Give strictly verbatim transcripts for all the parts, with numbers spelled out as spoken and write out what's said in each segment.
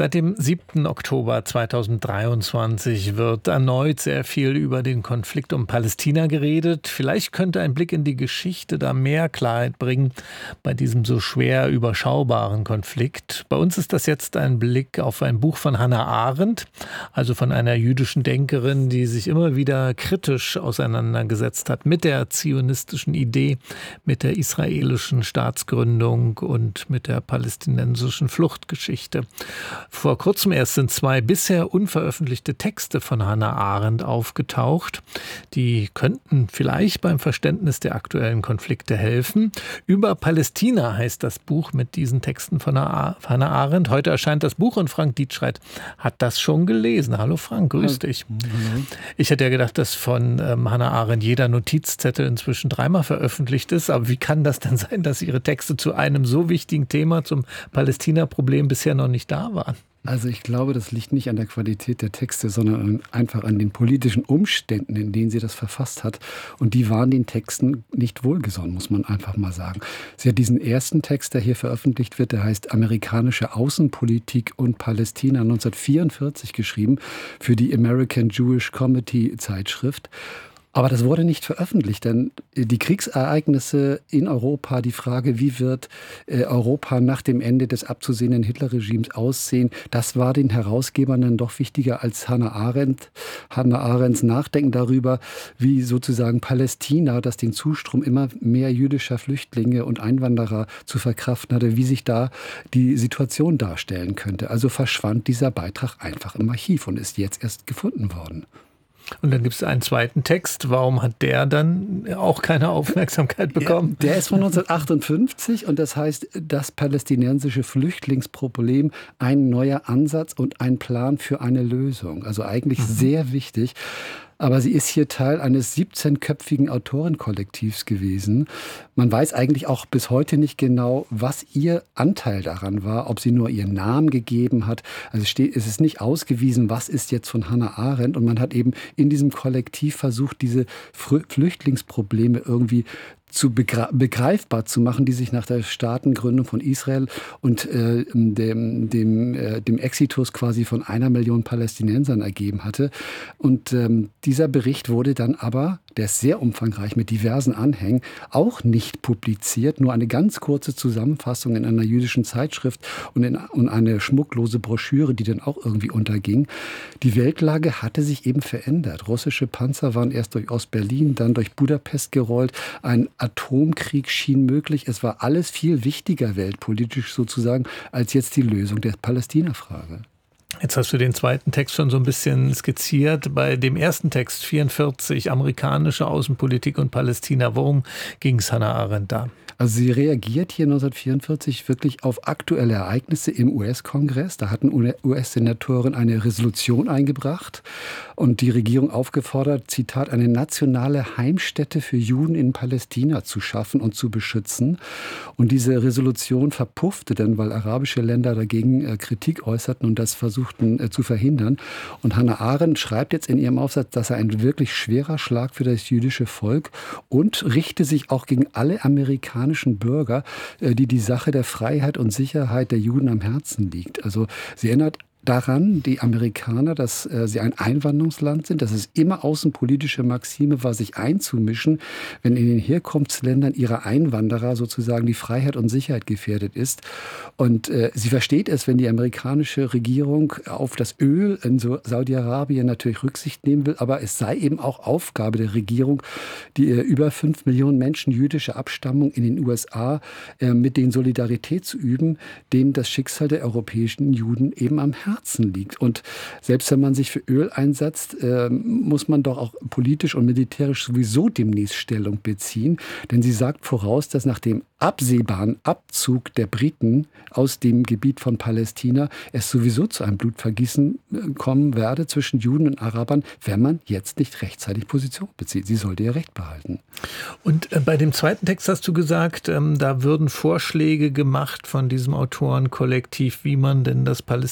Seit dem siebten Oktober zweitausenddreiundzwanzig wird erneut sehr viel über den Konflikt um Palästina geredet. Vielleicht könnte ein Blick in die Geschichte da mehr Klarheit bringen bei diesem so schwer überschaubaren Konflikt. Bei uns ist das jetzt ein Blick auf ein Buch von Hannah Arendt, also von einer jüdischen Denkerin, die sich immer wieder kritisch auseinandergesetzt hat mit der zionistischen Idee, mit der israelischen Staatsgründung und mit der palästinensischen Fluchtgeschichte. Vor kurzem erst sind zwei bisher unveröffentlichte Texte von Hannah Arendt aufgetaucht. Die könnten vielleicht beim Verständnis der aktuellen Konflikte helfen. Über Palästina heißt das Buch mit diesen Texten von Hannah Arendt. Heute erscheint das Buch und Frank Dietschreit hat das schon gelesen. Hallo Frank, grüß dich. Hallo. Ich hätte ja gedacht, dass von ähm, Hannah Arendt jeder Notizzettel inzwischen dreimal veröffentlicht ist. Aber wie kann das denn sein, dass ihre Texte zu einem so wichtigen Thema, zum Palästina-Problem, bisher noch nicht da waren? Also ich glaube, das liegt nicht an der Qualität der Texte, sondern einfach an den politischen Umständen, in denen sie das verfasst hat. Und die waren den Texten nicht wohlgesonnen, muss man einfach mal sagen. Sie hat diesen ersten Text, der hier veröffentlicht wird, der heißt Amerikanische Außenpolitik und Palästina, neunzehnhundertvierundvierzig geschrieben, für die American Jewish Committee Zeitschrift. Aber das wurde nicht veröffentlicht, denn die Kriegsereignisse in Europa, die Frage, wie wird Europa nach dem Ende des abzusehenden Hitlerregimes aussehen, das war den Herausgebern dann doch wichtiger als Hannah Arendt. Hannah Arendts Nachdenken darüber, wie sozusagen Palästina, das den Zustrom immer mehr jüdischer Flüchtlinge und Einwanderer zu verkraften hatte, wie sich da die Situation darstellen könnte. Also verschwand dieser Beitrag einfach im Archiv und ist jetzt erst gefunden worden. Und dann gibt es einen zweiten Text. Warum hat der dann auch keine Aufmerksamkeit bekommen? Der ist von neunzehnhundertachtundfünfzig und das heißt, das palästinensische Flüchtlingsproblem, ein neuer Ansatz und ein Plan für eine Lösung. Also eigentlich mhm. sehr wichtig. Aber sie ist hier Teil eines siebzehnköpfigen Autorenkollektivs gewesen. Man weiß eigentlich auch bis heute nicht genau, was ihr Anteil daran war, ob sie nur ihren Namen gegeben hat. Also es, steht, es ist nicht ausgewiesen, was ist jetzt von Hannah Arendt. Und man hat eben in diesem Kollektiv versucht, diese Flüchtlingsprobleme irgendwie zu begreifbar zu machen, die sich nach der Staatengründung von Israel und äh, dem, dem, äh, dem Exitus quasi von einer Million Palästinensern ergeben hatte. Und ähm, dieser Bericht wurde dann aber, der ist sehr umfangreich mit diversen Anhängen, auch nicht publiziert, nur eine ganz kurze Zusammenfassung in einer jüdischen Zeitschrift und, in, und eine schmucklose Broschüre, die dann auch irgendwie unterging. Die Weltlage hatte sich eben verändert. Russische Panzer waren erst durch Ostberlin, dann durch Budapest gerollt. Ein Atomkrieg schien möglich. Es war alles viel wichtiger weltpolitisch sozusagen als jetzt die Lösung der Palästina-Frage. Jetzt hast du den zweiten Text schon so ein bisschen skizziert. Bei dem ersten Text, vierundvierzig, amerikanische Außenpolitik und Palästina, worum ging es Hannah Arendt da? Also sie reagiert hier neunzehnhundertvierundvierzig wirklich auf aktuelle Ereignisse im U S-Kongress. Da hatten U S-Senatoren eine Resolution eingebracht und die Regierung aufgefordert, Zitat, eine nationale Heimstätte für Juden in Palästina zu schaffen und zu beschützen. Und diese Resolution verpuffte dann, weil arabische Länder dagegen äh, Kritik äußerten und das versuchten äh, zu verhindern. Und Hannah Arendt schreibt jetzt in ihrem Aufsatz, dass er ein wirklich schwerer Schlag für das jüdische Volk und richte sich auch gegen alle Amerikaner Bürger, die die Sache der Freiheit und Sicherheit der Juden am Herzen liegt. Also sie erinnert daran, die Amerikaner, dass äh, sie ein Einwanderungsland sind, dass es immer außenpolitische Maxime war, sich einzumischen, wenn in den Herkunftsländern ihrer Einwanderer sozusagen die Freiheit und Sicherheit gefährdet ist. Und äh, sie versteht es, wenn die amerikanische Regierung auf das Öl in so Saudi-Arabien natürlich Rücksicht nehmen will, aber es sei eben auch Aufgabe der Regierung, die äh, über fünf Millionen Menschen jüdischer Abstammung in den U S A äh, mit denen Solidarität zu üben, denen das Schicksal der europäischen Juden eben am Herzen Herzen liegt. Und selbst wenn man sich für Öl einsetzt, äh, muss man doch auch politisch und militärisch sowieso demnächst Stellung beziehen. Denn sie sagt voraus, dass nach dem absehbaren Abzug der Briten aus dem Gebiet von Palästina es sowieso zu einem Blutvergießen kommen werde zwischen Juden und Arabern, wenn man jetzt nicht rechtzeitig Position bezieht. Sie sollte ihr Recht behalten. Und äh, bei dem zweiten Text hast du gesagt, ähm, da würden Vorschläge gemacht von diesem Autorenkollektiv, wie man denn das palästinensische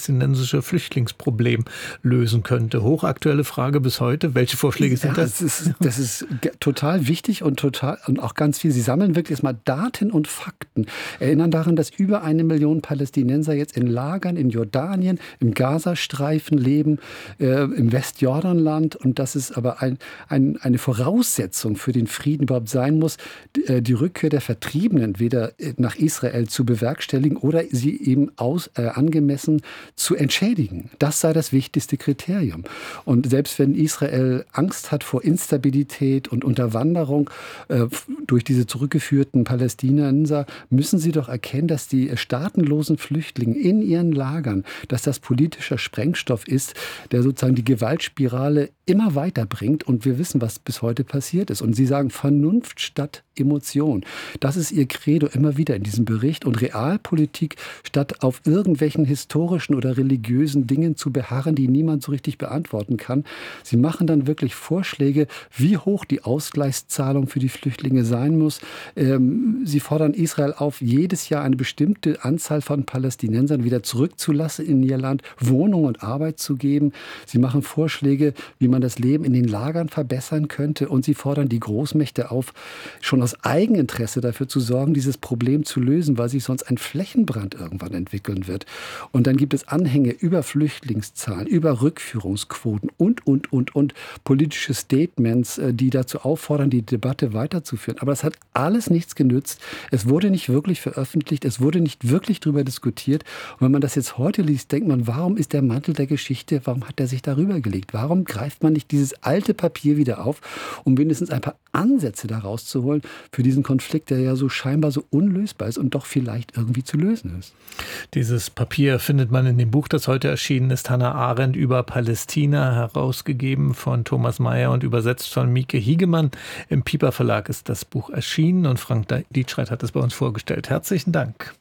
palästinensische Flüchtlingsproblem lösen könnte. Hochaktuelle Frage bis heute. Welche Vorschläge sind ja, das? Das ist, das ist total wichtig und total und auch ganz viel. Sie sammeln wirklich erstmal Daten und Fakten. Erinnern daran, dass über eine Million Palästinenser jetzt in Lagern in Jordanien, im Gazastreifen leben, äh, im Westjordanland. Und dass es aber ein, ein, eine Voraussetzung für den Frieden überhaupt sein muss, die, die Rückkehr der Vertriebenen entweder nach Israel zu bewerkstelligen oder sie eben aus, äh, angemessen zu entschädigen. Das sei das wichtigste Kriterium. Und selbst wenn Israel Angst hat vor Instabilität und Unterwanderung äh, durch diese zurückgeführten Palästinenser, müssen sie doch erkennen, dass die staatenlosen Flüchtlinge in ihren Lagern, dass das politischer Sprengstoff ist, der sozusagen die Gewaltspirale immer weiterbringt. Und wir wissen, was bis heute passiert ist. Und sie sagen Vernunft statt Emotion. Das ist ihr Credo immer wieder in diesem Bericht. Und Realpolitik statt auf irgendwelchen historischen oder religiösen Dingen zu beharren, die niemand so richtig beantworten kann. Sie machen dann wirklich Vorschläge, wie hoch die Ausgleichszahlung für die Flüchtlinge sein muss. Ähm, sie fordern Israel auf, jedes Jahr eine bestimmte Anzahl von Palästinensern wieder zurückzulassen in ihr Land, Wohnung und Arbeit zu geben. Sie machen Vorschläge, wie man das Leben in den Lagern verbessern könnte. Und sie fordern die Großmächte auf, schon aus Eigeninteresse dafür zu sorgen, dieses Problem zu lösen, weil sich sonst ein Flächenbrand irgendwann entwickeln wird. Und dann gibt es Anhänge über Flüchtlingszahlen, über Rückführungsquoten und, und, und, und politische Statements, die dazu auffordern, die Debatte weiterzuführen. Aber das hat alles nichts genützt. Es wurde nicht wirklich veröffentlicht. Es wurde nicht wirklich darüber diskutiert. Und wenn man das jetzt heute liest, denkt man, warum ist der Mantel der Geschichte, warum hat er sich darüber gelegt? Warum greift man nicht dieses alte Papier wieder auf, um mindestens ein paar Ansätze daraus zu holen für diesen Konflikt, der ja so scheinbar so unlösbar ist und doch vielleicht irgendwie zu lösen ist. Dieses Papier findet man in dem Buch, das heute erschienen ist, Hannah Arendt über Palästina, herausgegeben von Thomas Mayer und übersetzt von Mieke Hiegemann. Im Piper Verlag ist das Buch erschienen und Frank Dietschreit hat es bei uns vorgestellt. Herzlichen Dank.